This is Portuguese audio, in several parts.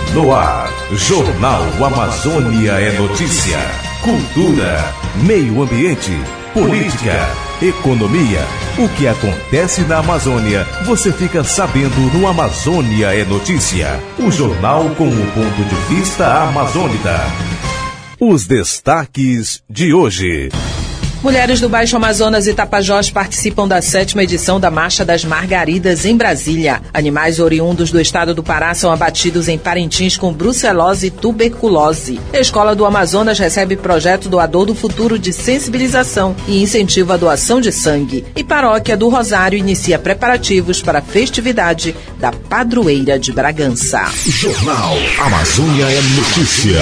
No ar, Jornal Amazônia é notícia. Cultura, meio ambiente, política, economia. O que acontece na Amazônia, você fica sabendo no Amazônia é Notícia. O jornal com o ponto de vista amazônida. Os destaques de hoje. Mulheres do Baixo Amazonas e Tapajós participam da 7ª edição da Marcha das Margaridas em Brasília. Animais oriundos do estado do Pará são abatidos em Parintins com brucelose e tuberculose. A Escola do Amazonas recebe projeto Doador do Futuro de sensibilização e incentivo à doação de sangue. E Paróquia do Rosário inicia preparativos para a festividade da Padroeira de Bragança. Jornal Amazônia é notícia.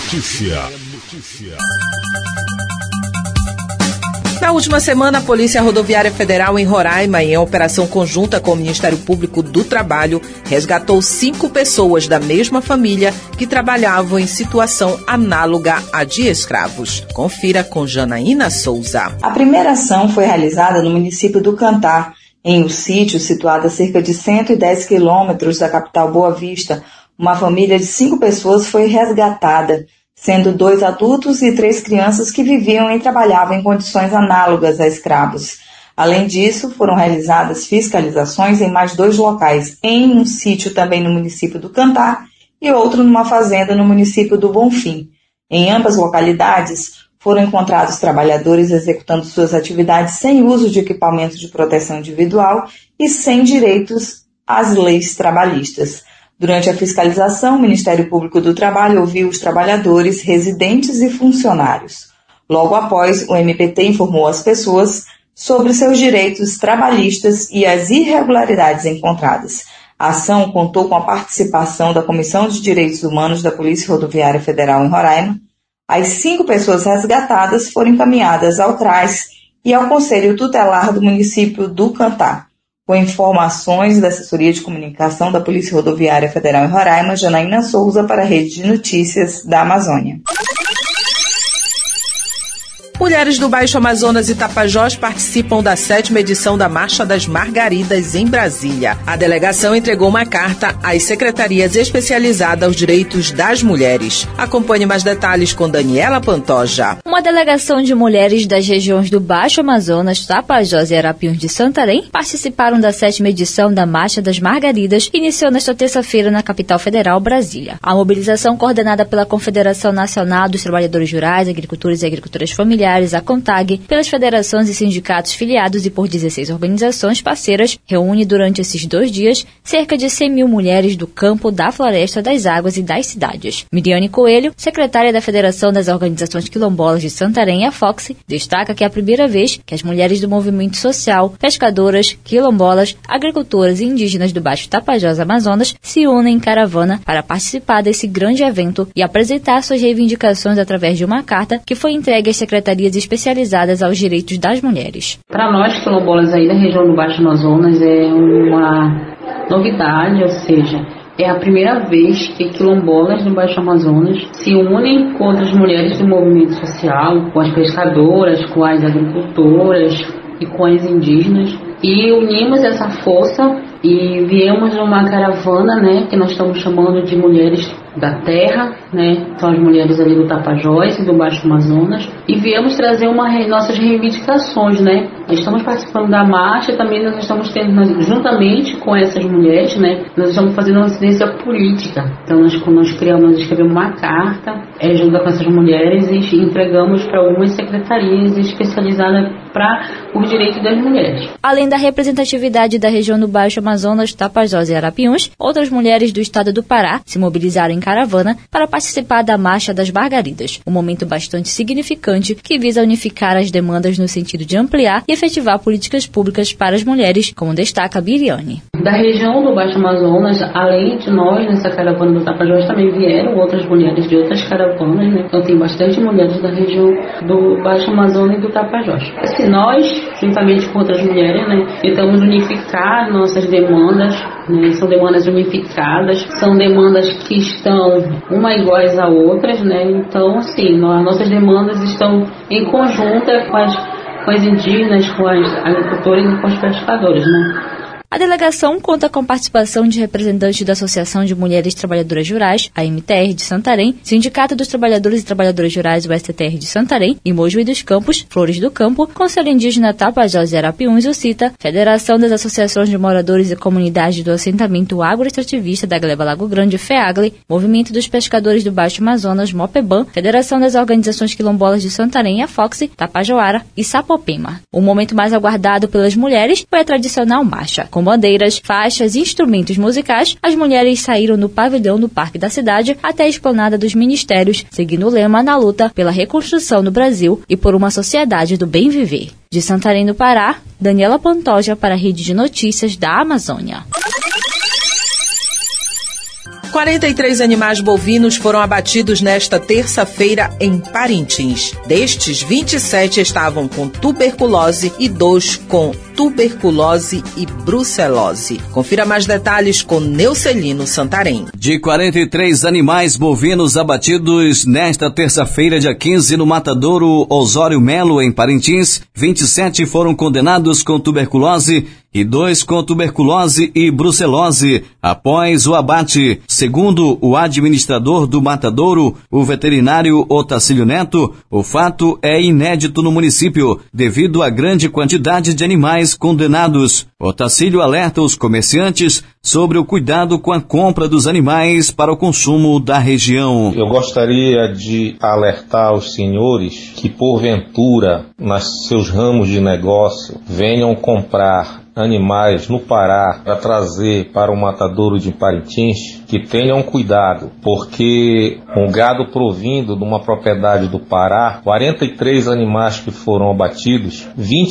Na última semana, a Polícia Rodoviária Federal em Roraima, em operação conjunta com o Ministério Público do Trabalho, resgatou 5 pessoas da mesma família que trabalhavam em situação análoga à de escravos. Confira com Janaína Souza. A primeira ação foi realizada no município do Cantar, em um sítio situado a cerca de 110 quilômetros da capital Boa Vista. Uma família de 5 pessoas foi resgatada, sendo 2 adultos e 3 crianças que viviam e trabalhavam em condições análogas a escravos. Além disso, foram realizadas fiscalizações em mais 2 locais, em um sítio também no município do Cantar e outro numa fazenda no município do Bonfim. Em ambas localidades, foram encontrados trabalhadores executando suas atividades sem uso de equipamentos de proteção individual e sem direitos às leis trabalhistas. Durante a fiscalização, o Ministério Público do Trabalho ouviu os trabalhadores, residentes e funcionários. Logo após, o MPT informou as pessoas sobre seus direitos trabalhistas e as irregularidades encontradas. A ação contou com a participação da Comissão de Direitos Humanos da Polícia Rodoviária Federal em Roraima. As 5 pessoas resgatadas foram encaminhadas ao CRAS e ao Conselho Tutelar do município do Cantar. Com informações da Assessoria de Comunicação da Polícia Rodoviária Federal em Roraima, Janaína Souza para a Rede de Notícias da Amazônia. Mulheres do Baixo Amazonas e Tapajós participam da 7ª edição da Marcha das Margaridas em Brasília. A delegação entregou uma carta às secretarias especializadas aos direitos das mulheres. Acompanhe mais detalhes com Daniela Pantoja. Uma delegação de mulheres das regiões do Baixo Amazonas, Tapajós e Arapiuns de Santarém participaram da 7ª edição da Marcha das Margaridas, que iniciou nesta terça-feira na capital federal, Brasília. A mobilização, coordenada pela Confederação Nacional dos Trabalhadores Rurais, Agricultores e Agricultoras Familiares, a CONTAG, pelas federações e sindicatos filiados e por 16 organizações parceiras, reúne durante esses 2 dias cerca de 100.000 mulheres do campo, da floresta, das águas e das cidades. Miriane Coelho, secretária da Federação das Organizações Quilombolas de Santarém, a FOX, destaca que é a primeira vez que as mulheres do movimento social, pescadoras, quilombolas, agricultoras e indígenas do Baixo Tapajós Amazonas se unem em caravana para participar desse grande evento e apresentar suas reivindicações através de uma carta que foi entregue às secretarias especializadas aos direitos das mulheres. Para nós, quilombolas aí da região do Baixo Amazonas, é uma novidade, ou seja, é a primeira vez que quilombolas do Baixo Amazonas se unem com outras mulheres do movimento social, com as pescadoras, com as agricultoras e com as indígenas, e unimos essa força e viemos numa caravana, né, que nós estamos chamando de Mulheres da Terra, né, são as mulheres ali do Tapajós e do Baixo Amazonas, e viemos trazer nossas reivindicações, né. Estamos participando da marcha e também nós estamos tendo, juntamente com essas mulheres, né, nós estamos fazendo uma incidência política. Então nós escrevemos uma carta junto com essas mulheres e entregamos para algumas secretarias especializadas para os direitos das mulheres. Além da representatividade da região do Baixo Amazonas, Tapajós e Arapiuns, outras mulheres do estado do Pará se mobilizaram em caravana para participar da Marcha das Margaridas, um momento bastante significante que visa unificar as demandas no sentido de ampliar e efetivar políticas públicas para as mulheres, como destaca a Biriane. Da região do Baixo Amazonas, além de nós, nessa caravana do Tapajós, também vieram outras mulheres de outras caravanas, né? Então tem bastante mulheres da região do Baixo Amazonas e do Tapajós. Assim, nós, juntamente com outras mulheres, né, tentamos unificar nossas demandas, né? São demandas unificadas, são demandas que estão uma iguais a outras, né? Então, assim, nossas demandas estão em conjunto com as indígenas, com as agricultoras e com os pescadores, né? A delegação conta com a participação de representantes da Associação de Mulheres Trabalhadoras Rurais, a MTR de Santarém, Sindicato dos Trabalhadores e Trabalhadoras Rurais, o STTR de Santarém, e Mojuí dos Campos, Flores do Campo, Conselho Indígena Tapajós e Arapiuns, o CITA, Federação das Associações de Moradores e Comunidades do Assentamento Agroextrativista da Gleba Lago Grande, FEAGLE, Movimento dos Pescadores do Baixo Amazonas, MOPEBAN, Federação das Organizações Quilombolas de Santarém, a FOXE, Tapajoara e Sapopema. O momento mais aguardado pelas mulheres foi a tradicional marcha. Com bandeiras, faixas e instrumentos musicais, as mulheres saíram do pavilhão do Parque da Cidade até a esplanada dos Ministérios, seguindo o lema na luta pela reconstrução do Brasil e por uma sociedade do bem viver. De Santarém, no Pará, Daniela Pantoja para a Rede de Notícias da Amazônia. 43 animais bovinos foram abatidos nesta terça-feira em Parintins. Destes, 27 estavam com tuberculose e 2 com tuberculose e brucelose. Confira mais detalhes com Neucelino Santarém. De 43 animais bovinos abatidos nesta terça-feira, dia 15, no matadouro Osório Melo, em Parintins, 27 foram condenados com tuberculose e 2 com tuberculose e brucelose após o abate. Segundo o administrador do matadouro, o veterinário Otacílio Neto, o fato é inédito no município, devido à grande quantidade de animais condenados. Otacílio alerta os comerciantes sobre o cuidado com a compra dos animais para o consumo da região. Eu gostaria de alertar os senhores que, porventura, nos seus ramos de negócio, venham comprar animais no Pará para trazer para o matadouro de Parintins, que tenham cuidado, porque um gado provindo de uma propriedade do Pará, 43 animais que foram abatidos,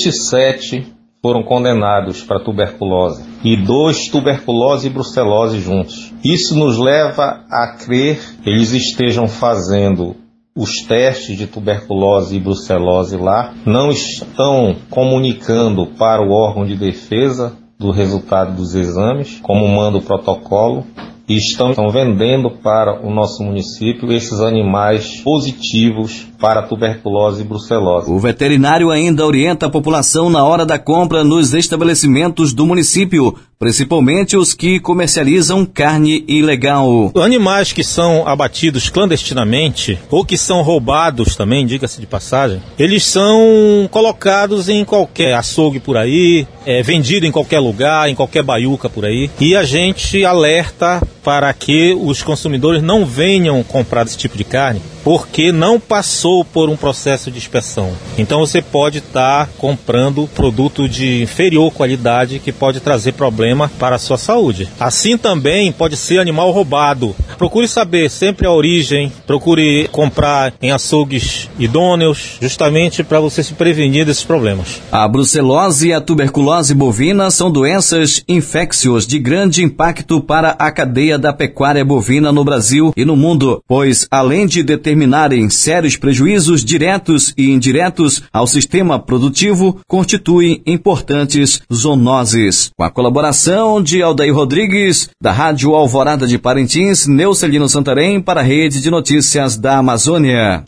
27 foram condenados para tuberculose e 2 tuberculose e brucelose juntos. Isso nos leva a crer que eles estejam fazendo os testes de tuberculose e brucelose lá, não estão comunicando para o órgão de defesa do resultado dos exames, como manda o protocolo, e estão vendendo para o nosso município esses animais positivos para tuberculose e brucelose. O veterinário ainda orienta a população na hora da compra nos estabelecimentos do município, principalmente os que comercializam carne ilegal. Animais que são abatidos clandestinamente ou que são roubados também, diga-se de passagem, eles são colocados em qualquer açougue por aí, vendido em qualquer lugar, em qualquer baiuca por aí, e a gente alerta para que os consumidores não venham comprar esse tipo de carne, porque não passou por um processo de inspeção. Então você pode estar comprando produto de inferior qualidade que pode trazer problema para a sua saúde. Assim também pode ser animal roubado. Procure saber sempre a origem, procure comprar em açougues idôneos, justamente para você se prevenir desses problemas. A brucelose e a tuberculose bovina são doenças infecciosas de grande impacto para a cadeia da pecuária bovina no Brasil e no mundo, pois além de determinarem sérios prejuízos diretos e indiretos ao sistema produtivo, constituem importantes zoonoses. Com a colaboração de Aldair Rodrigues, da Rádio Alvorada de Parintins, Neucelino Santarém, para a Rede de Notícias da Amazônia.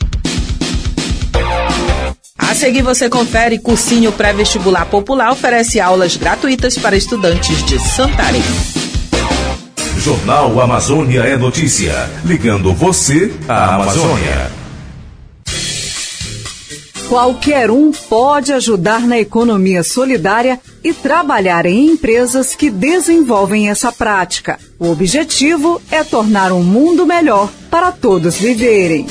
A seguir você confere: cursinho pré-vestibular popular oferece aulas gratuitas para estudantes de Santarém. Jornal Amazônia é notícia, ligando você à Amazônia. Qualquer um pode ajudar na economia solidária e trabalhar em empresas que desenvolvem essa prática. O objetivo é tornar um mundo melhor para todos viverem.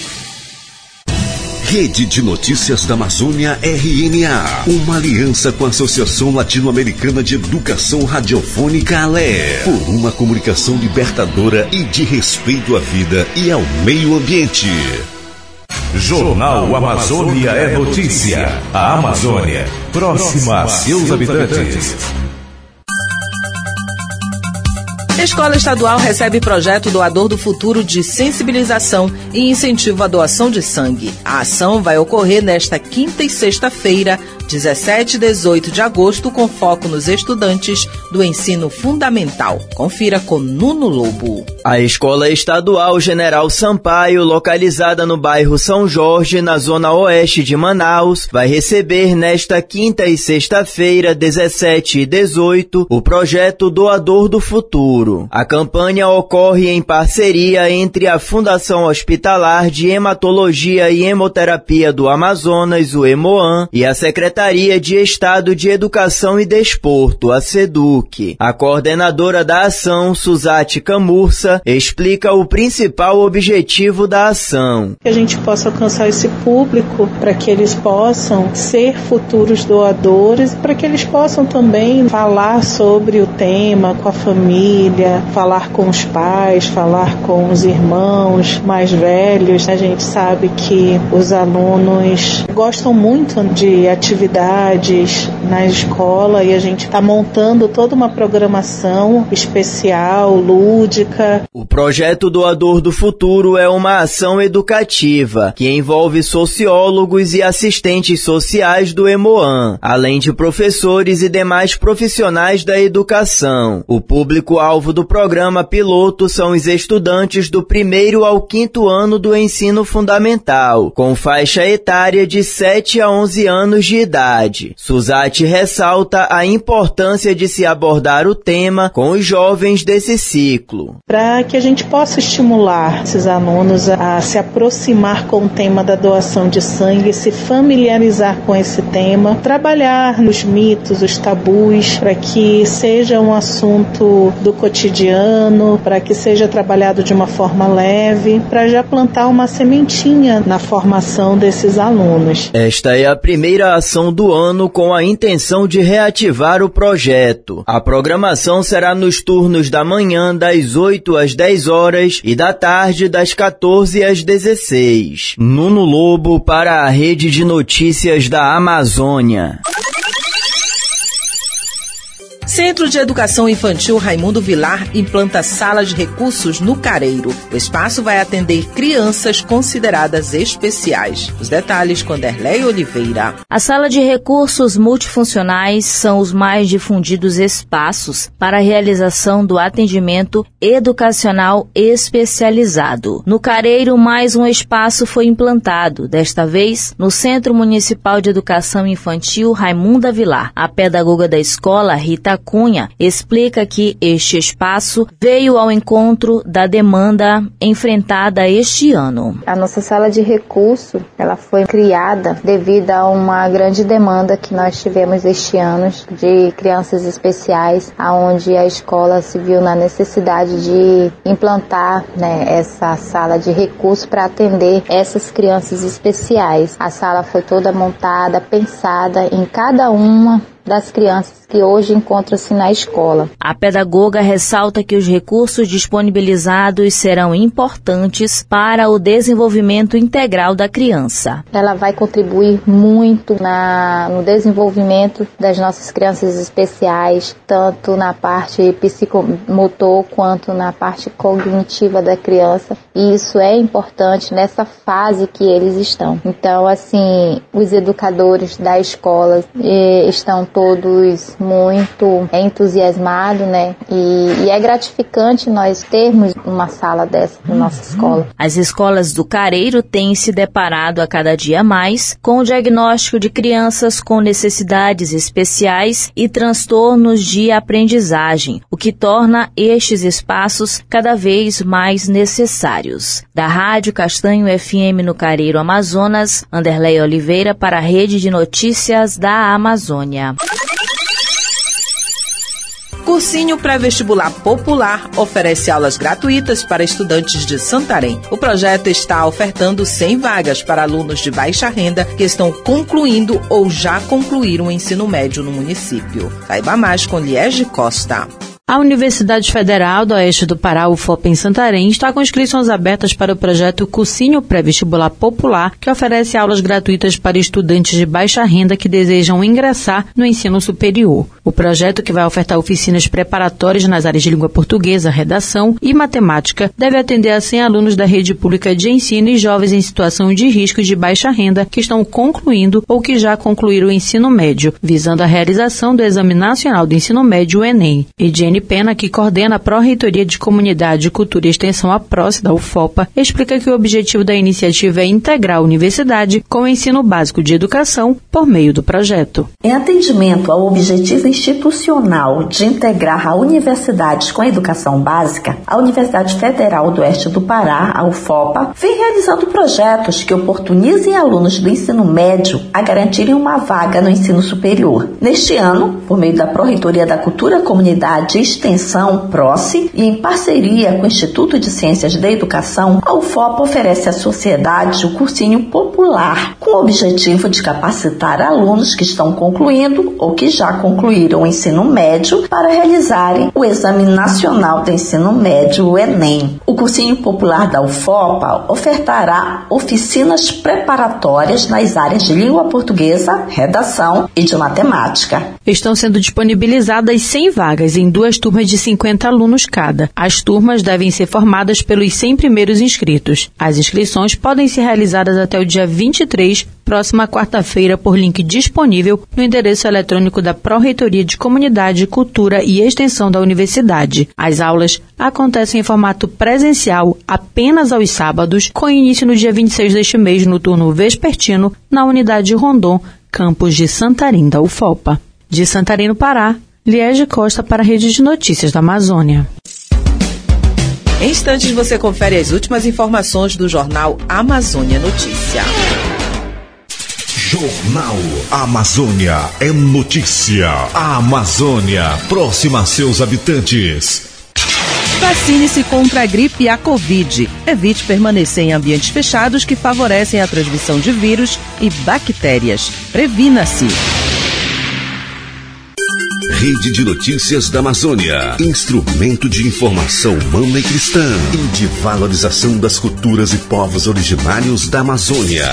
Rede de Notícias da Amazônia, RNA, uma aliança com a Associação Latino-Americana de Educação Radiofônica, ALE, por uma comunicação libertadora e de respeito à vida e ao meio ambiente. Jornal Amazônia é notícia. A Amazônia, próxima a seus habitantes. Escola Estadual recebe projeto Doador do Futuro de sensibilização e incentivo à doação de sangue. A ação vai ocorrer nesta quinta e sexta-feira, 17 e 18 de agosto, com foco nos estudantes do ensino fundamental. Confira com Nuno Lobo. A Escola Estadual General Sampaio, localizada no bairro São Jorge, na zona oeste de Manaus, vai receber nesta quinta e sexta-feira, 17 e 18, o projeto Doador do Futuro. A campanha ocorre em parceria entre a Fundação Hospitalar de Hematologia e Hemoterapia do Amazonas, o Hemoam, e a Secretaria de Estado de Educação e Desporto, a SEDUC. A coordenadora da ação, Suzate Camurça, explica o principal objetivo da ação. Que a gente possa alcançar esse público para que eles possam ser futuros doadores, para que eles possam também falar sobre o tema com a família, falar com os pais, falar com os irmãos mais velhos. A gente sabe que os alunos gostam muito de atividades na escola e a gente está montando toda uma programação especial, lúdica. O projeto Doador do Futuro é uma ação educativa que envolve sociólogos e assistentes sociais do Hemoam, além de professores e demais profissionais da educação. O público-alvo do programa piloto são os estudantes do 1º ao 5º ano do ensino fundamental, com faixa etária de 7 a 11 anos de idade. Suzate ressalta a importância de se abordar o tema com os jovens desse ciclo. Para que a gente possa estimular esses alunos a se aproximar com o tema da doação de sangue, se familiarizar com esse tema, trabalhar nos mitos, os tabus, para que seja um assunto do cotidiano, para que seja trabalhado de uma forma leve, para já plantar uma sementinha na formação desses alunos. Esta é a primeira ação do ano com a intenção de reativar o projeto. A programação será nos turnos da manhã, das 8 às 10 horas e da tarde, das 14 às 16. Nuno Lobo para a Rede de Notícias da Amazônia. Centro de Educação Infantil Raimundo Vilar implanta sala de recursos no Careiro. O espaço vai atender crianças consideradas especiais. Os detalhes com Derlei Oliveira. A sala de recursos multifuncionais são os mais difundidos espaços para a realização do atendimento educacional especializado. No Careiro, mais um espaço foi implantado, desta vez no Centro Municipal de Educação Infantil Raimundo Vilar. A pedagoga da escola, Rita Cunha, explica que este espaço veio ao encontro da demanda enfrentada este ano. A nossa sala de recurso, ela foi criada devido a uma grande demanda que nós tivemos este ano de crianças especiais, aonde a escola se viu na necessidade de implantar, essa sala de recurso para atender essas crianças especiais. A sala foi toda montada, pensada em cada uma das crianças que hoje encontram-se na escola. A pedagoga ressalta que os recursos disponibilizados serão importantes para o desenvolvimento integral da criança. Ela vai contribuir muito no desenvolvimento das nossas crianças especiais, tanto na parte psicomotor quanto na parte cognitiva da criança. E isso é importante nessa fase que eles estão. Então, assim, os educadores da escola estão todos muito entusiasmados, E é gratificante nós termos uma sala dessa na nossa escola. As escolas do Careiro têm se deparado a cada dia mais com o diagnóstico de crianças com necessidades especiais e transtornos de aprendizagem, o que torna estes espaços cada vez mais necessários. Da Rádio Castanho FM no Careiro, Amazonas, Anderlei Oliveira para a Rede de Notícias da Amazônia. Cursinho Pré-Vestibular Popular oferece aulas gratuitas para estudantes de Santarém. O projeto está ofertando 100 vagas para alunos de baixa renda que estão concluindo ou já concluíram o ensino médio no município. Saiba mais com Liege Costa. A Universidade Federal do Oeste do Pará, UFOP, em Santarém, está com inscrições abertas para o projeto Cursinho Pré-Vestibular Popular, que oferece aulas gratuitas para estudantes de baixa renda que desejam ingressar no ensino superior. O projeto, que vai ofertar oficinas preparatórias nas áreas de língua portuguesa, redação e matemática, deve atender a 100 alunos da rede pública de ensino e jovens em situação de risco de baixa renda que estão concluindo ou que já concluíram o ensino médio, visando a realização do Exame Nacional do Ensino Médio, o Enem. Ediene Pena, que coordena a Pró-Reitoria de Comunidade, Cultura e Extensão, a PROCE, da UFOPA, explica que o objetivo da iniciativa é integrar a universidade com o ensino básico de educação por meio do projeto. Em atendimento ao objetivo institucional de integrar a universidade com a educação básica, a Universidade Federal do Oeste do Pará, a UFOPA, vem realizando projetos que oportunizem alunos do ensino médio a garantirem uma vaga no ensino superior. Neste ano, por meio da Pró-Reitoria da Cultura, Comunidade e Extensão, PROCE, e em parceria com o Instituto de Ciências da Educação, a UFOPA oferece à sociedade o cursinho popular, com o objetivo de capacitar alunos que estão concluindo ou que já concluíram o ensino médio para realizarem o Exame Nacional do Ensino Médio, o Enem. O cursinho popular da UFOPA ofertará oficinas preparatórias nas áreas de língua portuguesa, redação e de matemática. Estão sendo disponibilizadas 100 vagas em 2 turmas de 50 alunos cada. As turmas devem ser formadas pelos 100 primeiros inscritos. As inscrições podem ser realizadas até o dia 23, próxima quarta-feira, por link disponível no endereço eletrônico da Pró-Reitoria de Comunidade, Cultura e Extensão da Universidade. As aulas acontecem em formato presencial apenas aos sábados, com início no dia 26 deste mês, no turno vespertino, na unidade Rondon, campus de Santarém, da UFOPA. De Santarém, no Pará, Liege Costa para a Rede de Notícias da Amazônia. Em instantes você confere as últimas informações do jornal Amazônia Notícia. Jornal Amazônia é notícia. A Amazônia, próxima a seus habitantes. Vacine-se contra a gripe e a Covid. Evite permanecer em ambientes fechados que favorecem a transmissão de vírus e bactérias. Previna-se. Rede de Notícias da Amazônia. Instrumento de informação humana e cristã e de valorização das culturas e povos originários da Amazônia.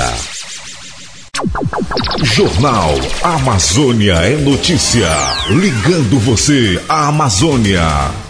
Jornal Amazônia é notícia. Ligando você à Amazônia.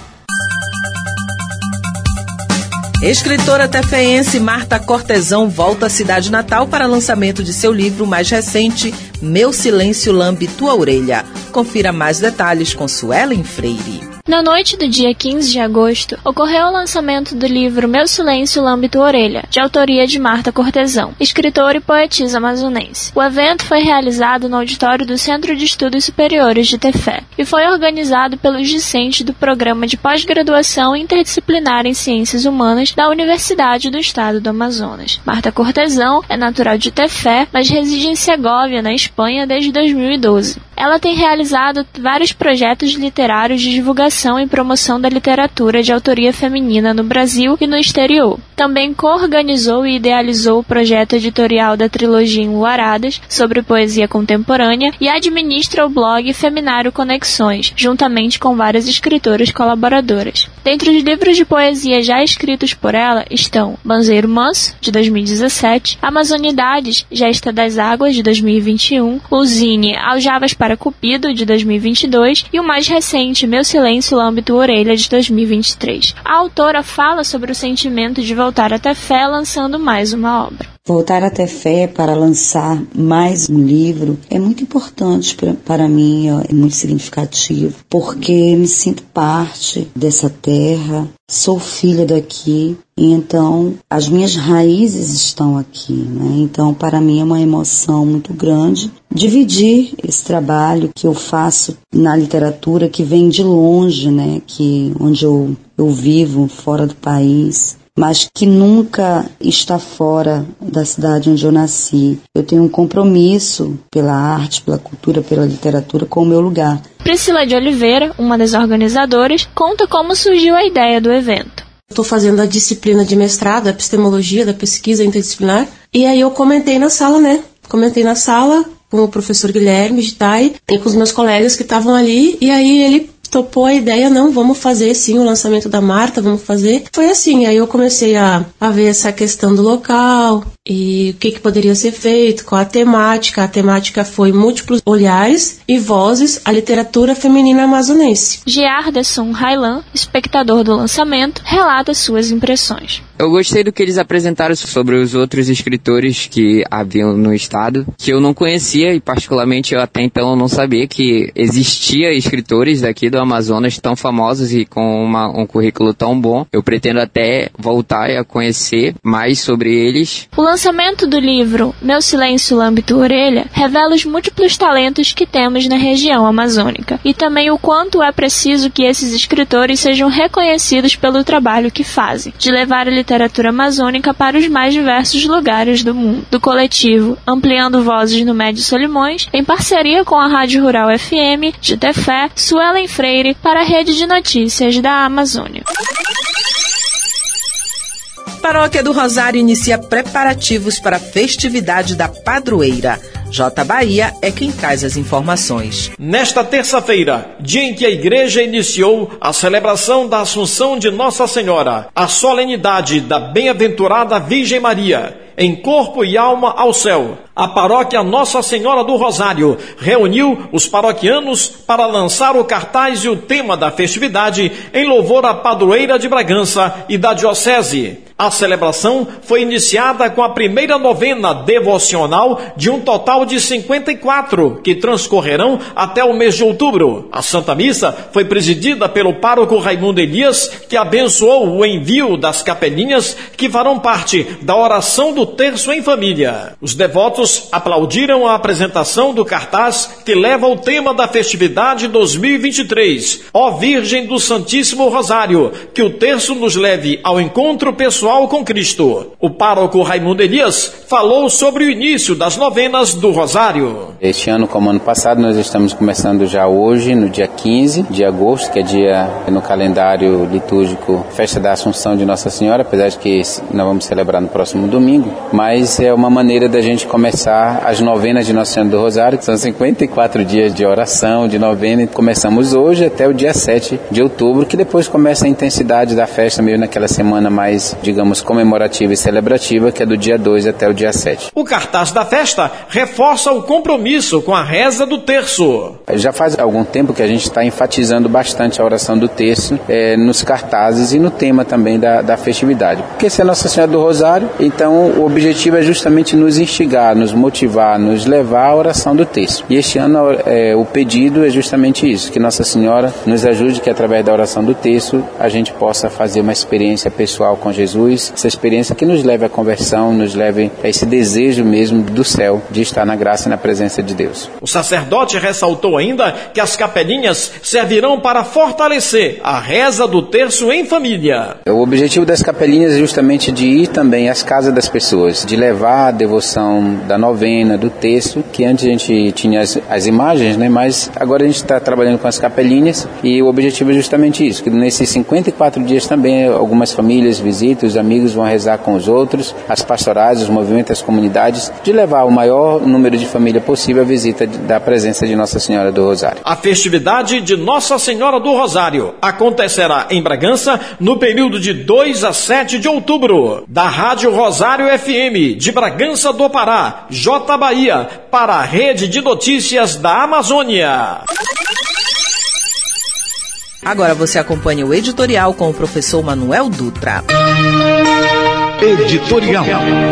Escritora tefeense Marta Cortesão volta à cidade natal para lançamento de seu livro mais recente, Meu Silêncio Lambe Tua Orelha. Confira mais detalhes com Suelen Freire. Na noite do dia 15 de agosto, ocorreu o lançamento do livro Meu Silêncio Lambe Tua Orelha, de autoria de Marta Cortesão, escritora e poetisa amazonense. O evento foi realizado no auditório do Centro de Estudos Superiores de Tefé e foi organizado pelos discentes do Programa de Pós-Graduação Interdisciplinar em Ciências Humanas da Universidade do Estado do Amazonas. Marta Cortesão é natural de Tefé, mas reside em Segóvia, na Espanha, desde 2012. Ela tem realizado vários projetos literários de divulgação e promoção da literatura de autoria feminina no Brasil e no exterior. Também coorganizou e idealizou o projeto editorial da trilogia em Luaradas, sobre poesia contemporânea, e administra o blog Feminário Conexões, juntamente com várias escritoras colaboradoras. Dentre os livros de poesia já escritos por ela estão Banzeiro Manso, de 2017, Amazonidades, Gesta das Águas, de 2021, o zine Aljavas para Cupido, de 2022, e o mais recente, Meu Silêncio Lambe Tua Orelha, de 2023. A autora fala sobre o sentimento de voltar à Tefé lançando mais uma obra. Voltar à Tefé para lançar mais um livro é muito importante para mim, é muito significativo, porque me sinto parte dessa terra, sou filha daqui, e então as minhas raízes estão aqui, né? Então para mim é uma emoção muito grande dividir esse trabalho que eu faço na literatura, que vem de longe, né? Que onde eu vivo, fora do país, mas que nunca está fora da cidade onde eu nasci. Eu tenho um compromisso pela arte, pela cultura, pela literatura com o meu lugar. Priscila de Oliveira, uma das organizadoras, conta como surgiu a ideia do evento. Estou fazendo a disciplina de mestrado, a epistemologia, da pesquisa interdisciplinar, e aí eu comentei na sala, Comentei na sala com o professor Guilherme Gitai e com os meus colegas que estavam ali, e aí ele topou a ideia, não, vamos fazer sim o lançamento da Marta, vamos fazer. Foi assim, aí eu comecei a ver essa questão do local e o que poderia ser feito, qual a temática. A temática foi múltiplos olhares e vozes, a literatura feminina amazonense. Giarderson Railan, espectador do lançamento, relata suas impressões. Eu gostei do que eles apresentaram sobre os outros escritores que haviam no estado, que eu não conhecia e particularmente eu até então não sabia que existia escritores daqui do Amazonas tão famosos e com um currículo tão bom. Eu pretendo até voltar a conhecer mais sobre eles. O lançamento do livro Meu Silêncio Lambe Tua Orelha revela os múltiplos talentos que temos na região amazônica e também o quanto é preciso que esses escritores sejam reconhecidos pelo trabalho que fazem, de levar a literatura amazônica para os mais diversos lugares do mundo. Do coletivo Ampliando Vozes no Médio Solimões, em parceria com a Rádio Rural FM, de Tefé, Suelen Freire, para a Rede de Notícias da Amazônia. Paróquia do Rosário inicia preparativos para a festividade da Padroeira. J. Bahia é quem traz as informações. Nesta terça-feira, dia em que a igreja iniciou a celebração da Assunção de Nossa Senhora, a solenidade da Bem-aventurada Virgem Maria, em corpo e alma ao céu, a paróquia Nossa Senhora do Rosário reuniu os paroquianos para lançar o cartaz e o tema da festividade em louvor à padroeira de Bragança e da Diocese. A celebração foi iniciada com a primeira novena devocional de um total de 54, que transcorrerão até o mês de outubro. A Santa Missa foi presidida pelo pároco Raimundo Elias, que abençoou o envio das capelinhas que farão parte da oração do terço em família. Os devotos aplaudiram a apresentação do cartaz que leva o tema da festividade 2023, Ó Virgem do Santíssimo Rosário, que o terço nos leve ao encontro pessoal com Cristo. O pároco Raimundo Elias falou sobre o início das novenas do Rosário. Este ano, como ano passado, nós estamos começando já hoje, no dia 15 de agosto, que é dia no calendário litúrgico, Festa da Assunção de Nossa Senhora, apesar de que nós vamos celebrar no próximo domingo, mas é uma maneira da gente começar as novenas de Nossa Senhora do Rosário, que são 54 dias de oração, de novena, e começamos hoje até o dia 7 de outubro, que depois começa a intensidade da festa, meio naquela semana mais, digamos, comemorativa e celebrativa, que é do dia 2 até o dia 7. O cartaz da festa reforça o compromisso com a reza do terço. Já faz algum tempo que a gente está enfatizando bastante a oração do terço nos cartazes e no tema também da festividade. Porque se é Nossa Senhora do Rosário, então o objetivo é justamente nos instigar, nos motivar, nos levar à oração do terço. E este ano o pedido é justamente isso, que Nossa Senhora nos ajude, que através da oração do terço a gente possa fazer uma experiência pessoal com Jesus, essa experiência que nos leve à conversão, nos leve a esse desejo mesmo do céu de estar na graça e na presença de Deus. O sacerdote ressaltou ainda que as capelinhas servirão para fortalecer a reza do terço em família. O objetivo das capelinhas é justamente de ir também às casas das pessoas, de levar a devoção da novena, do terço, que antes a gente tinha as imagens, né? Mas agora a gente está trabalhando com as capelinhas e o objetivo é justamente isso, que nesses 54 dias também algumas famílias visitam, os amigos vão rezar com os outros, as pastorais, os movimentos, as comunidades, de levar o maior número de família possível à visita da presença de Nossa Senhora do Rosário. A festividade de Nossa Senhora do Rosário acontecerá em Bragança no período de 2 a 7 de outubro. Da Rádio Rosário FM, de Bragança do Pará, J. Bahia, para a Rede de Notícias da Amazônia. Agora você acompanha o editorial com o professor Manuel Dutra. Editorial.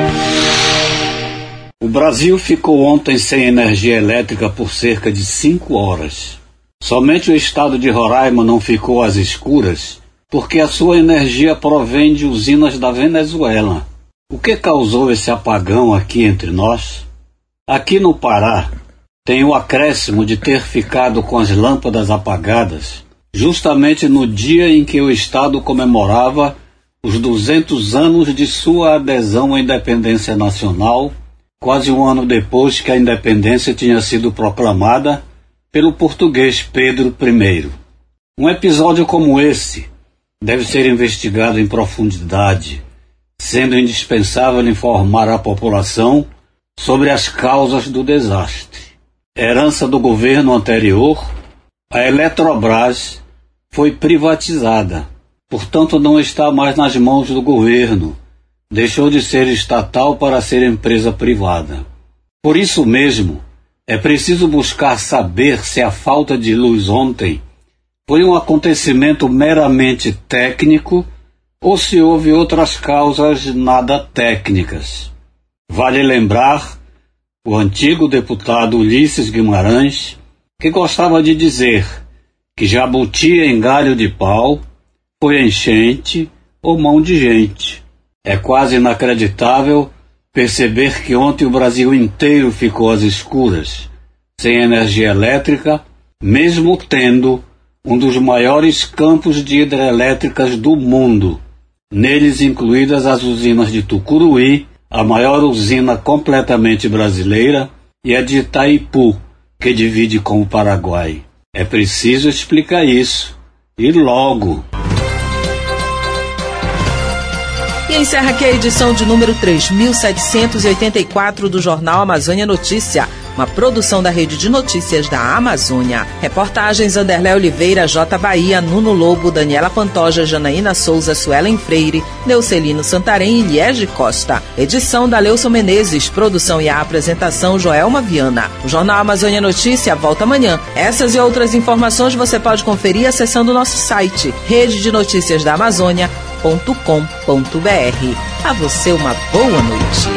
O Brasil ficou ontem sem energia elétrica por cerca de 5 horas. Somente o estado de Roraima não ficou às escuras, porque a sua energia provém de usinas da Venezuela. O que causou esse apagão aqui entre nós? Aqui no Pará, tem o acréscimo de ter ficado com as lâmpadas apagadas, justamente no dia em que o estado comemorava os 200 anos de sua adesão à independência nacional, quase um ano depois que a independência tinha sido proclamada pelo português Pedro I. Um episódio como esse deve ser investigado em profundidade, sendo indispensável informar a população sobre as causas do desastre. Herança do governo anterior, a Eletrobras foi privatizada. Portanto, não está mais nas mãos do governo. Deixou de ser estatal para ser empresa privada. Por isso mesmo, é preciso buscar saber se a falta de luz ontem foi um acontecimento meramente técnico ou se houve outras causas nada técnicas. Vale lembrar o antigo deputado Ulisses Guimarães, que gostava de dizer que jabuti em galho de pau foi enchente ou mão de gente. É quase inacreditável perceber que ontem o Brasil inteiro ficou às escuras, sem energia elétrica, mesmo tendo um dos maiores campos de hidrelétricas do mundo, neles incluídas as usinas de Tucuruí, a maior usina completamente brasileira, e a de Itaipu, que divide com o Paraguai. É preciso explicar isso, e logo. E encerra aqui a edição de número 3784 do Jornal Amazônia Notícia, uma produção da Rede de Notícias da Amazônia. Reportagens Anderlé Oliveira, J. Bahia, Nuno Lobo, Daniela Pantoja, Janaína Souza, Suelen Freire, Neucelino Santarém e Liege Costa. Edição da Leuson Menezes, produção e a apresentação Joelma Viana. O Jornal Amazônia Notícia volta amanhã. Essas e outras informações você pode conferir acessando o nosso site, redenoticiasdaamazônia.com.br. A você uma boa noite.